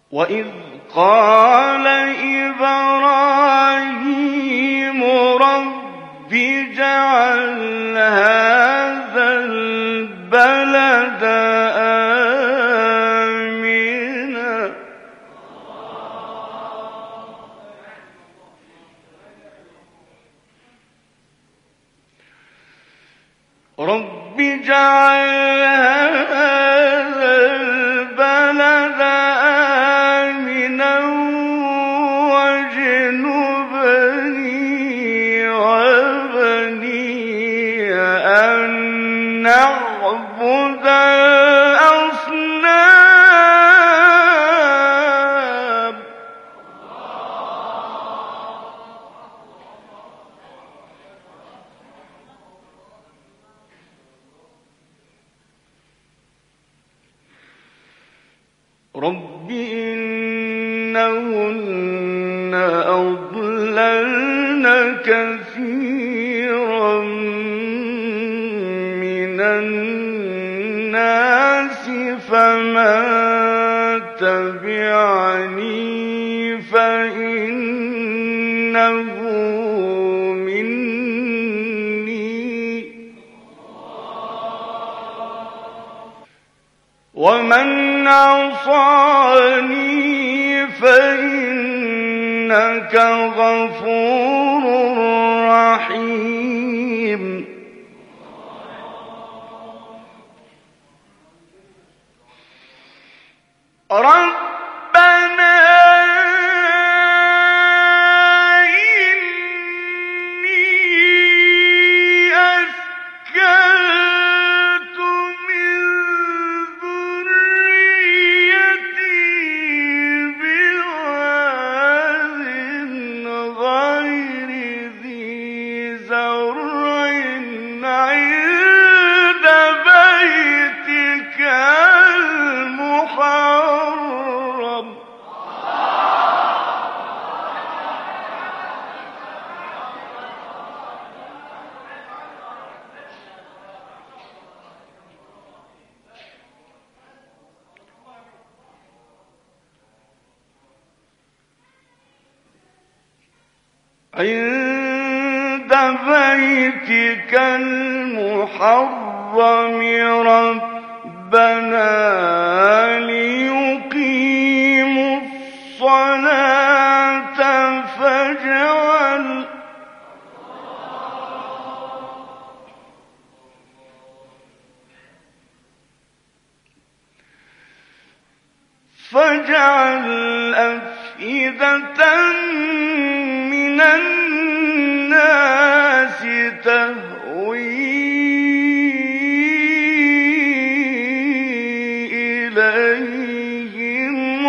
وإذ قال إبراهيم رب اجعل هذا البلد آمنا رب اجعل هذا البلد آمنا واجنبني وبني أن نعبد الأصنام رب إنهن أضللن كثيرا من الناس فمن تبعني فإنه مني ومن عصاني فإنك غفور رحيم ربنا إني أسكنت من ذريتي بواد غير ذي زرع عند بيتك المحرم عند بيتك المحرم ربنا ليقيموا الصلاة فاجعل أفئدة من الناس تهوي إليهم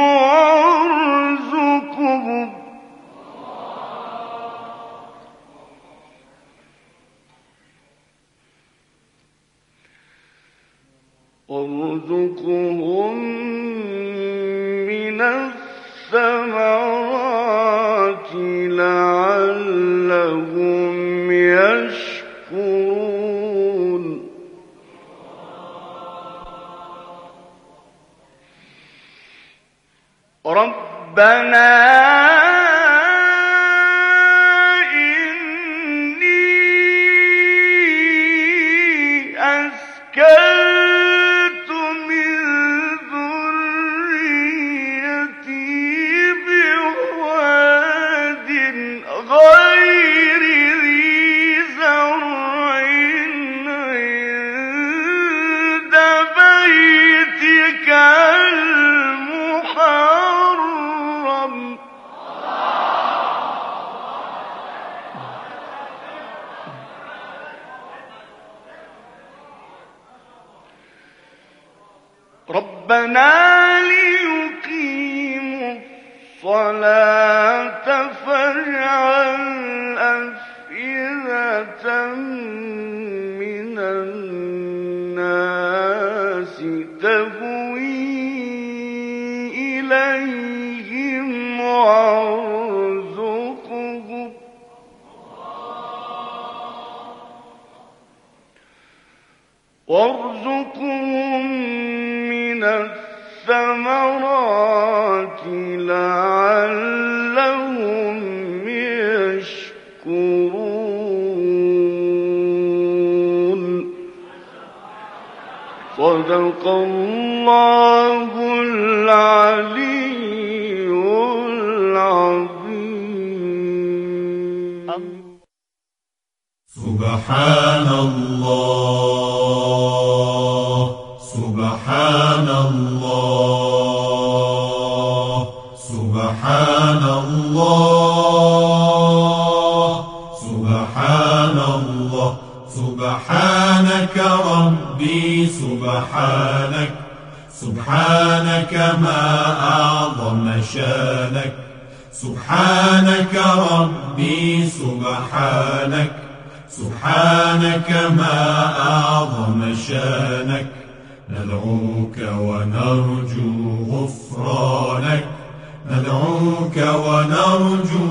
وارزقهم من الثمرات لعلهم يشكرون ربنا ربنا ليقيموا الصلاة فاجعل أفئدة من الناس تهوي إليهم وارزقهم من الثمرات صدق الله العلي العظيم. سبحان الله سبحان الله سبحان الله سبحان الله سبحانك ربي سبحانك سبحانك ما أعظم شانك سبحانك ربي سبحانك سبحانك ما أعظم شانك ندعوك ونرجو غفرانك ندعوك ونرجو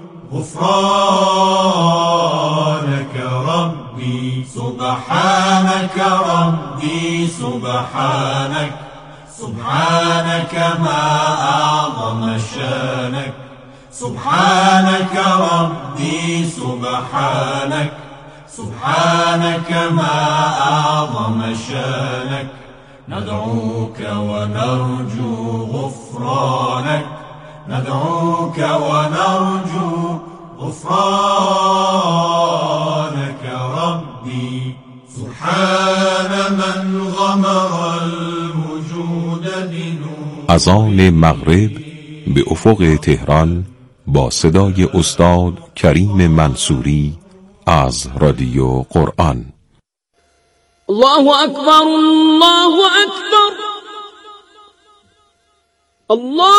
غفرانك ربي سبحانك ربي سبحانك سبحانك ما أعظم شانك سبحانك ربي سبحانك سبحانك ما أعظم شانك ندعوك ونرجو غفرانك ندعوك ونرجو غفرانك ربي سبحان من غمر الوجود بنور. اذان مغرب به افق تهران با صدای استاد کریم منصوری از رادیو قرآن. الله أكبر الله أكبر الله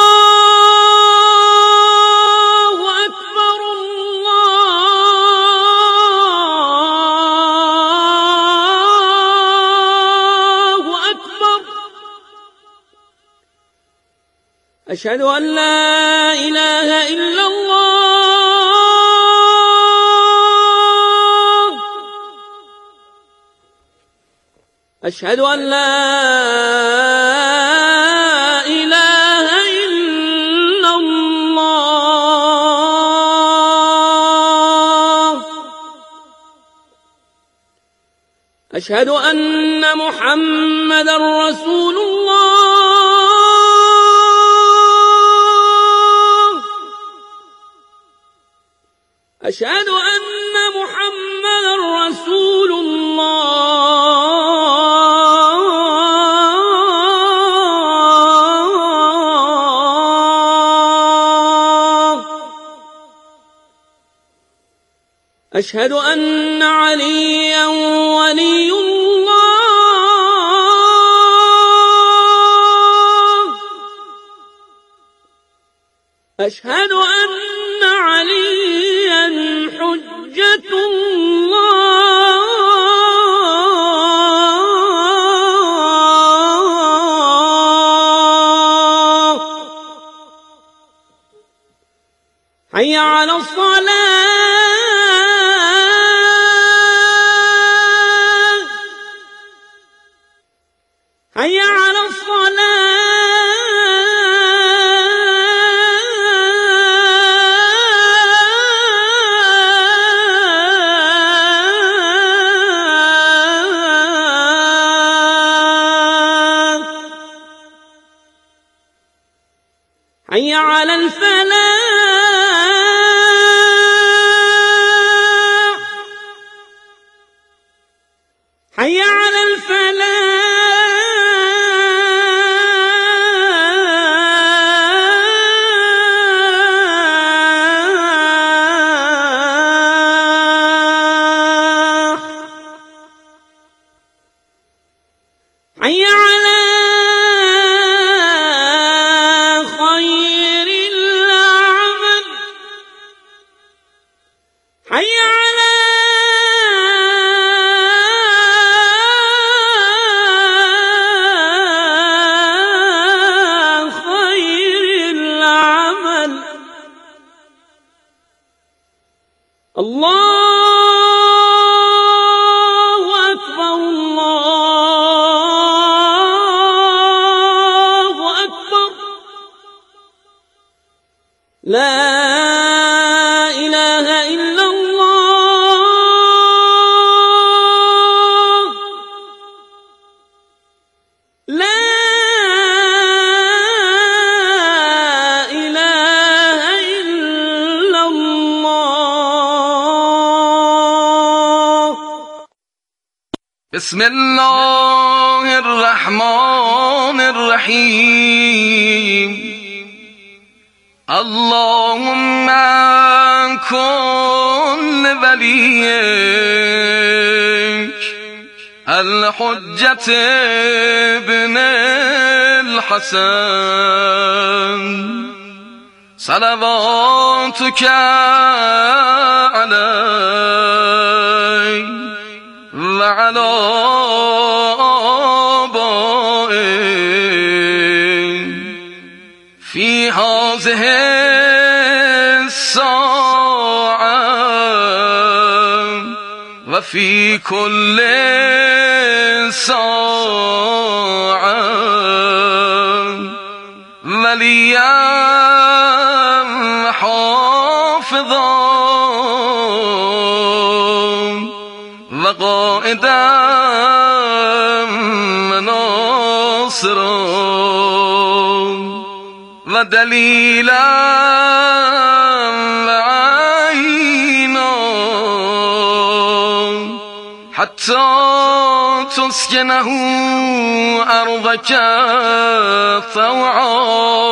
أكبر الله أكبر. أشهد أن لا إله إلا الله أشهد أن لا إله إلا الله أشهد أن محمدا رسول الله أشهد أن محمدا رسول الله أشهد أن عليا ولي الله أشهد أن عليا حجة الله. حي على الصلاة حي على الصلاة حي على الفلاح حي على الفلاح حي على خير العمل حي على خير العمل. الله أكبر الله أكبر لا إله إلا الله بسم الله الرحمن الرحيم اللهم كن لوليك الحجة ابن الحسن صلواتك عليه وعلى آبائه في هذه الساعة وفي كل ساعة وليا حافظا وقائدا وناصرا ودليلا وعينا حتى تسكنه أرضك طوعا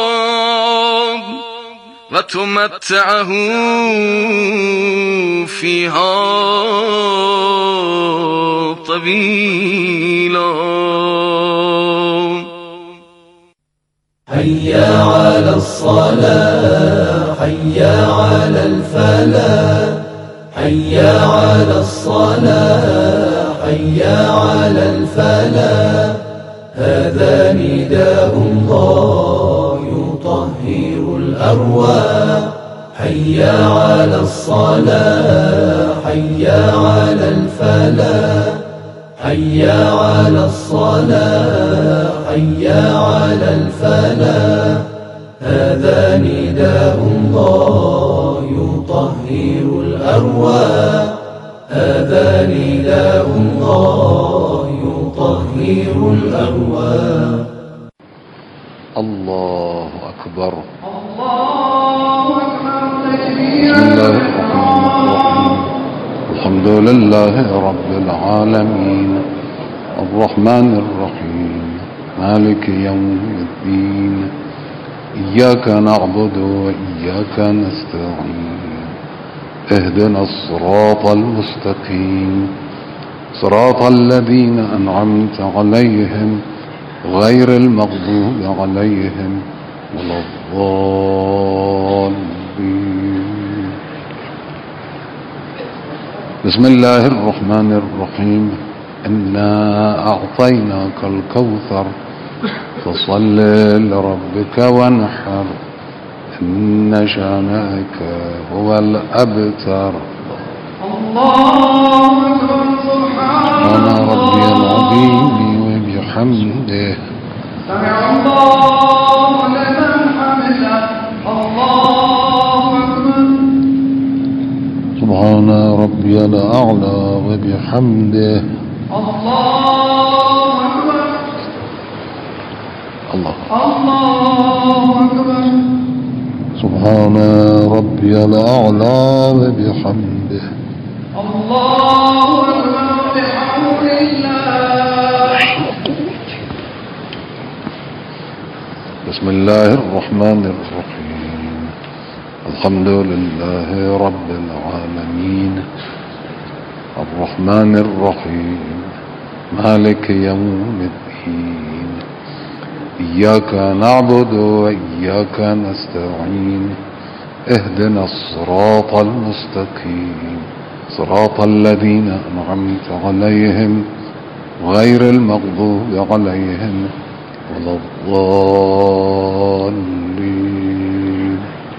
وتمتعه فيها طويلا. حي على الصلاة حي على الفلاح حي على الصلاة حي على الفلاح هذا نداء الله يطهر الأرواح حي على الصلاة حي على الفلاح حي على الصلاة حي على الفلاح هذا نداء الله يطهر الأرواح هذا نداء الله يطهر الأرواح. الله أكبر. الله أكبر. بسم الله الرحمن الرحيم الحمد لله رب العالمين الرحمن الرحيم مالك يوم الدين إياك نعبد وإياك نستعين اهدنا الصراط المستقيم صراط الذين أنعمت عليهم غير المغضوب عليهم ولا الضالين. بسم الله الرحمن الرحيم إنا أعطيناك الكوثر فصل لربك وانحر إن شانئك هو الأبتر. الله أكبر. سبحان ربي العظيم وبحمده سمع الله لمن حمده. الله أكبر. سبحان ربي الأعلى وبحمده. الله أكبر. الله أكبر. سبحان ربي الأعلى وبحمده. الله أكبر. بحمد الله. بسم الله الرحمن الرحيم الحمد لله رب العالمين الرحمن الرحيم مالك يوم الدين إياك نعبد وإياك نستعين اهدنا الصراط المستقيم صراط الذين أنعمت عليهم غير المغضوب عليهم ولا الضالين.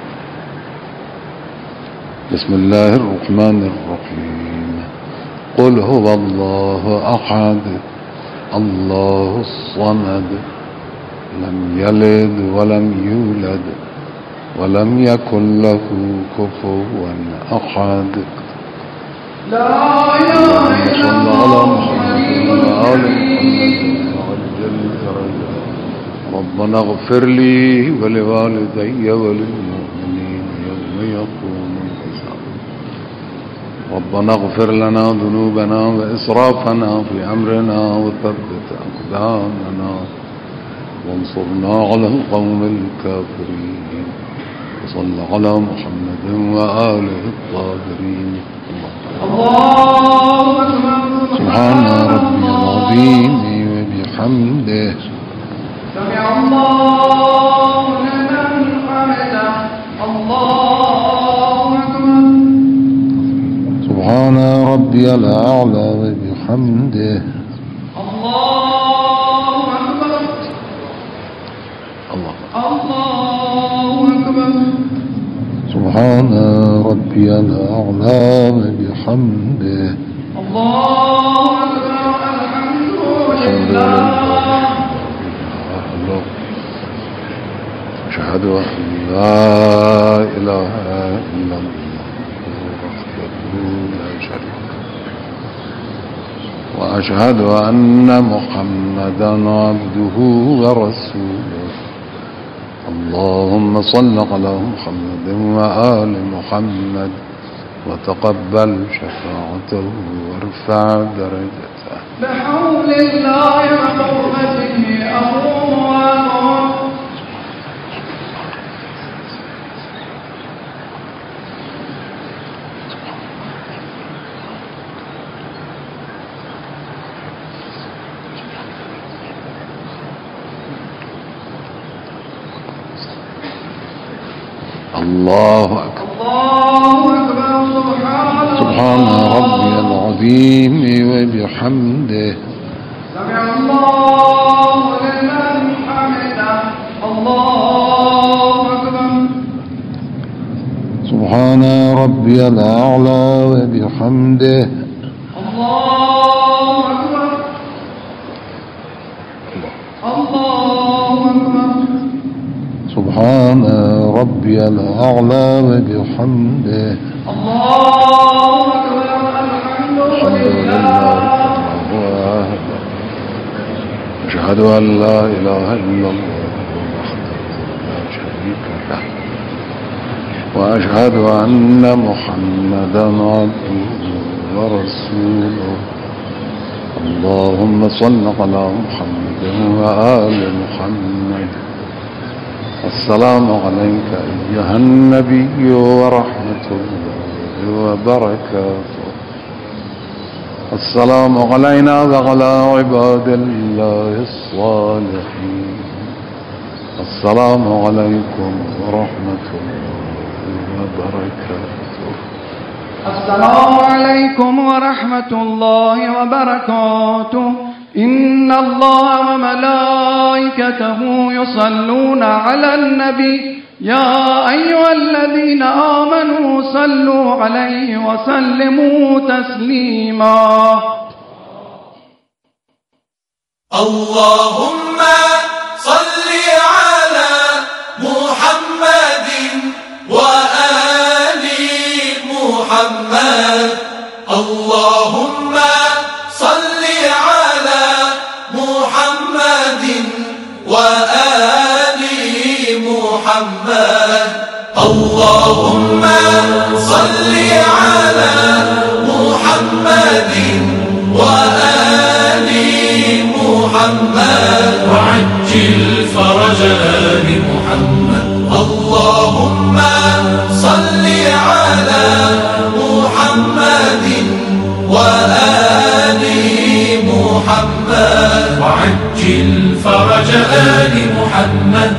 بسم الله الرحمن الرحيم قل هو الله أحد الله الصمد لم يلد ولم يولد ولم يكن له كفوا أحد. لا إله إلا الله ربنا اغفر لي ولوالدي وللمؤمنين يوم يقوم الحساب. ربنا اغفر لنا ذنوبنا وإسرافنا في أمرنا وثبت أقدامنا وانصرنا على القوم الكافرين وصل على محمد وآله الطاهرين. الله أكبر. سبحان ربي العظيم وبحمده. سمع الله لمن حمده. الله أكبر. سبحان ربي الأعلى وبحمده. الله أكبر. الله أكبر. سبحان ربي الأعلى وبحمده. الله أكبر. الحمد لله. أشهد أن لا إله إلا الله وحده لا شريك له وأشهد أن محمدا عبده ورسوله. اللهم صل على محمد وآل محمد وتقبل شفاعته وارفع درجته. بحول الله وقوته أموال. الله أكبر. الله أكبر. سبحان ربي العظيم وبحمده. سمع الله لمن حمده. الله أكبر. سبحان ربي الأعلى وبحمده. الله أكبر. الله أكبر. سبحان ربي الأعلى وبحمده. الله أكبر. الحمد لله. أشهد أن لا إله إلا الله وحده لا شريك له وأشهد أن محمدا عبده ورسوله. اللهم صل على محمد وآل محمد. السلام عليك أيها النبي ورحمة الله وبركاته. السلام علينا وعلى عباد الله الصالحين. السلام عليكم ورحمة الله وبركاته. السلام عليكم ورحمة الله وبركاته. إن الله وملائكته يصلون على النبي يا أيها الذين آمنوا صلوا عليه وسلموا تسليما. اللهم صل على محمد وآل محمد. اللهم صل على محمد وآل محمد. اللهم صل على محمد وآل محمد وعجل فرج آل محمد. اللهم صل على محمد وآل محمد وعجل فرج آل محمد.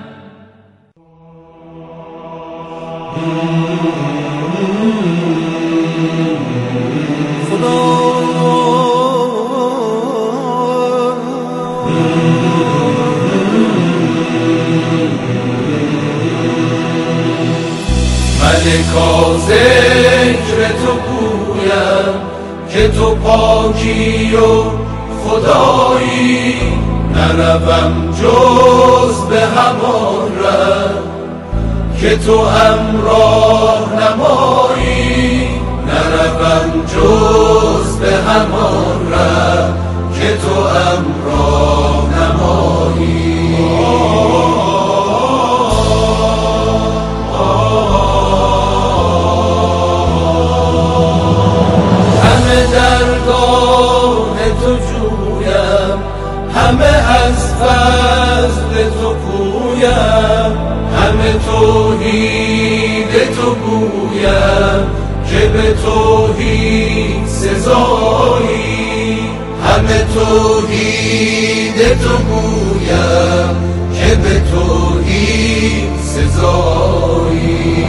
ملکا ذکر تو گویم که تو پاکی و خدایی. نروم جز به همان ره که تو همراه نمایی. نروم جز به همان ره که تو همراه نمایی. همه توحید تو گویم که به توحید سزایی، همه توحید تو گویم که به توحید سزایی.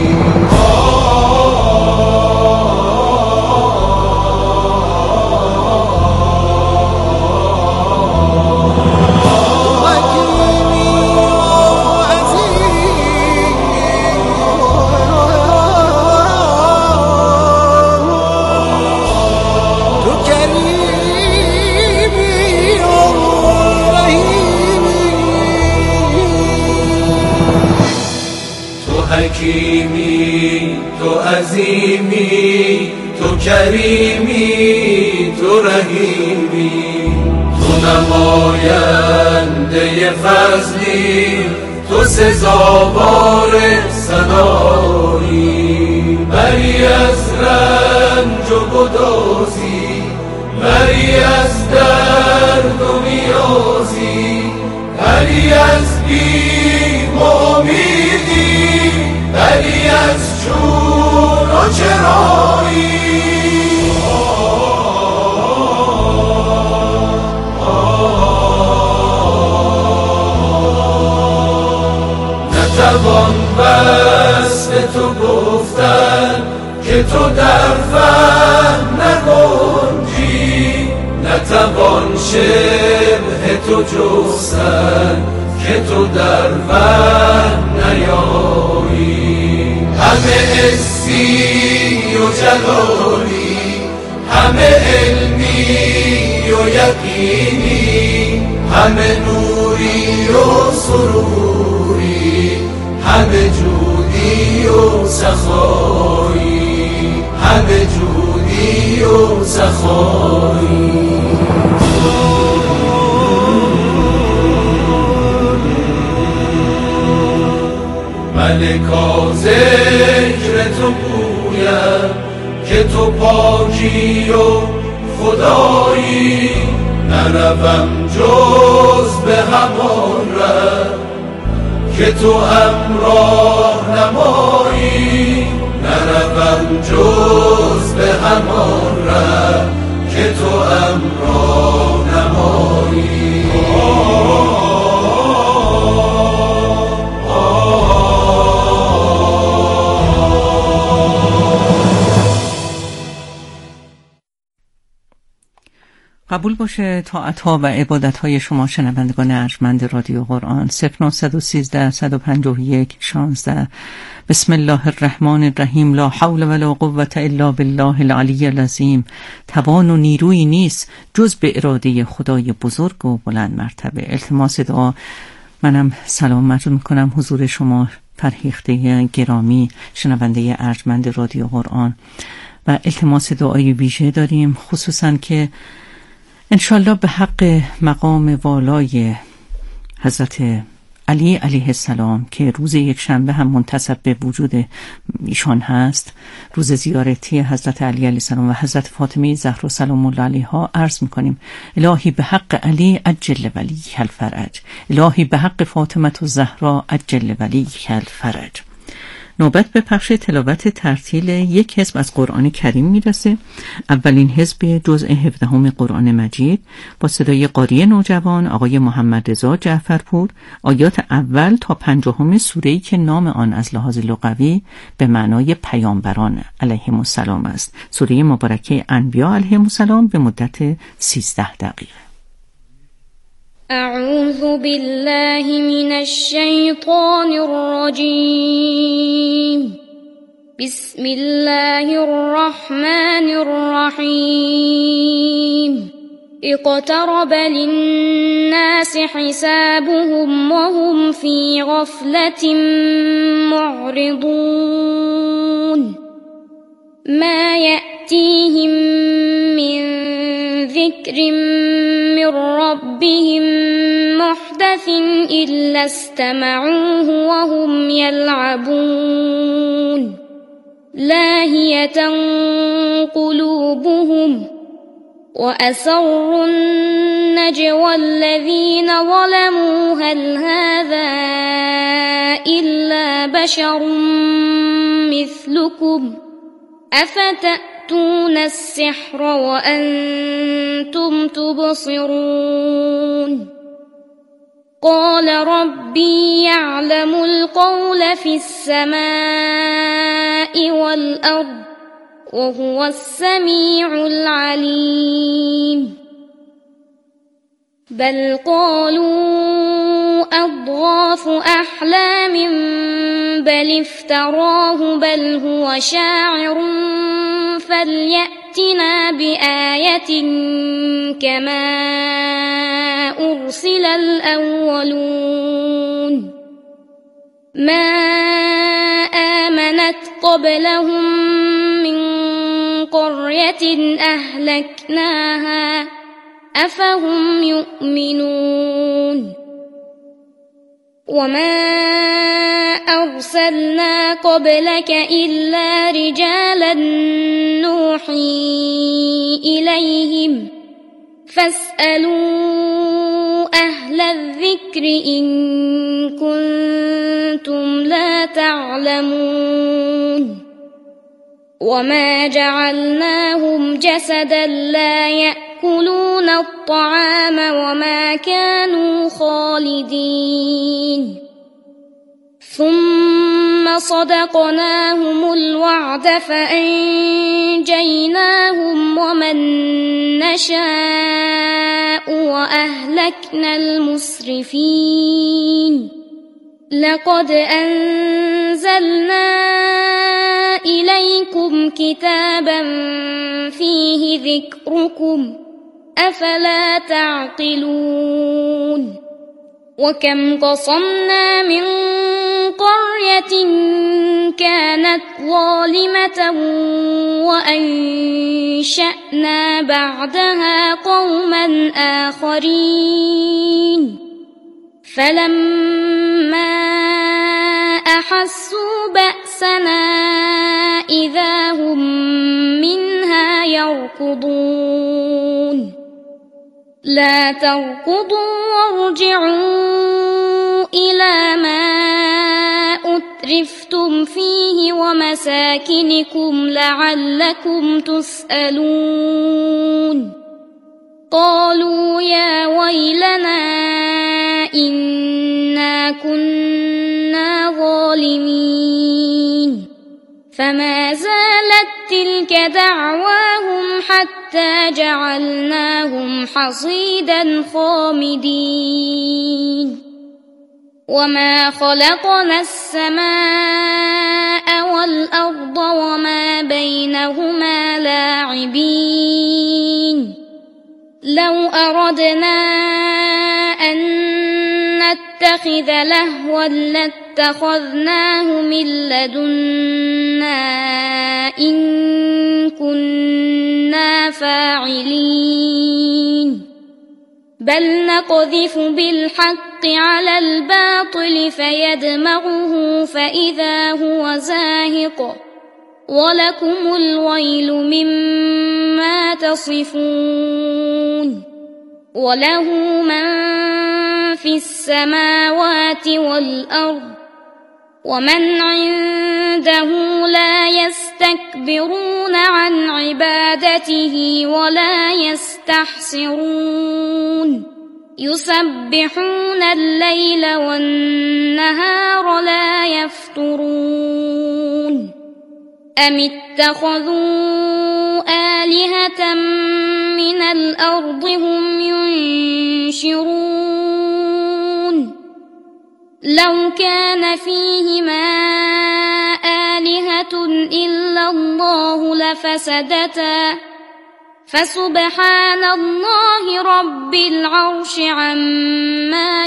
حکیمی تو عظیمی تو کریمی تو رحیمی، تو نماینده فضلی تو سزاوار ثنایی، بری از رنج و گدازی بری از درد و نیازی، بری از بیم و امیدی بری از چون و چرایی. نتوان بس به تو گفتن که تو در فهم نگنجی، نتوان شبه تو جستن که تو در فهم نیایی، همه حسی و جلالی همه علمی و یقینی، همه نوری و سروری همه جودی و سخایی، همه جودی و سخایی. ملکا ذکر تو گویم که تو پاکی و خدایی، نروم جز به همان ره که تو همراه نمایی، نروم جز به همان ره که تو همراه نمایی. قبول باشه طاعت‌ها و عبادت‌های شما شنوندگان ارجمند رادیو قرآن. 0913 151 16. بسم الله الرحمن الرحیم. لا حول ولا قوة الا بالله العلی العظیم. توان و نیرویی نیست جز به اراده خدای بزرگ و بلند مرتبه. التماس دعا. منم سلام مجدود میکنم حضور شما فرهیخته گرامی شنونده ارجمند رادیو قرآن و التماس دعای ویژه داریم، خصوصا که انشالله به حق مقام والای حضرت علی علیه السلام که روز یکشنبه هم منتسب به وجود ایشان هست، روز زیارتی حضرت علی علیه السلام و حضرت فاطمه زهرا سلام الله علیها، عرض میکنیم الهی به حق علی عجل ولی الفرج، الهی به حق فاطمه الزهرا عجل ولی الفرج. نوبت به پخش تلاوت ترتیل یک حزب از قرآن کریم میرسه. اولین حزب جزء 17 قرآن مجید با صدای قاری نوجوان آقای محمد رضا جعفرپور، آیات اول تا 50 سوره‌ای که نام آن از لحاظ لغوی به معنای پیامبران علیهم السلام است، سوره مبارکه انبیا علیهم السلام، به مدت 13 دقیقه. اعوذ بالله من الشیطان الرجیم. بسم الله الرحمن الرحیم. اقترب للناس حسابهم وهم في غفلة معرضون. ما يأتيهم من ذكر من ربهم محدث إلا استمعوه وهم يلعبون. لاهية قلوبهم وأسروا النجوى الذين ظلموا هل هذا إلا بشر مثلكم أفتأتون السحر وأنتم تبصرون قال ربي يعلم القول في السماء والأرض وهو السميع العليم بل قالوا أضغاث أحلام بل افتراه بل هو شاعر فليأتنا بآية كما أرسل الأولون ما آمنت قبلهم من قرية أهلكناها أفهم يؤمنون وما أرسلنا قبلك إلا رجالا نوحي إليهم فاسألوا أهل الذكر إن كنتم لا تعلمون وما جعلناهم جسدا لا يأكلون الطعام وما كانوا خالدين ثم صدقناهم الوعد فأنجيناهم ومن نشاء وأهلكنا المسرفين لقد أنزلنا إليكم كتابا فيه ذكركم أفلا تعقلون وكم قصمنا من قرية كانت ظالمة وأنشأنا بعدها قوما آخرين فلما أحسوا بأسنا إذا هم منها يركضون لا تركضوا وارجعوا إلى ما أترفتم فيه ومساكنكم لعلكم تسألون قالوا يا ويلنا إنا كنا ظالمين فما زالت تلك دعواهم حتى جعلناهم حصيدا خامدين وما خلقنا السماء والأرض وما بينهما لاعبين لو أردنا أن نتخذ لهوا لاتخذناه من لدنا إن كنا فاعلين بل نقذف بالحق على الباطل فيدمغه فإذا هو زاهق ولكم الويل مما تصفون وله من في السماوات والأرض ومن عنده لا يستكبرون عن عبادته ولا يستحسرون يسبحون الليل والنهار لا يفترون أم اتخذوا آلهة من الأرض هم ينشرون لو كان فيهما آلهة إلا الله لفسدتا فسبحان الله رب العرش عما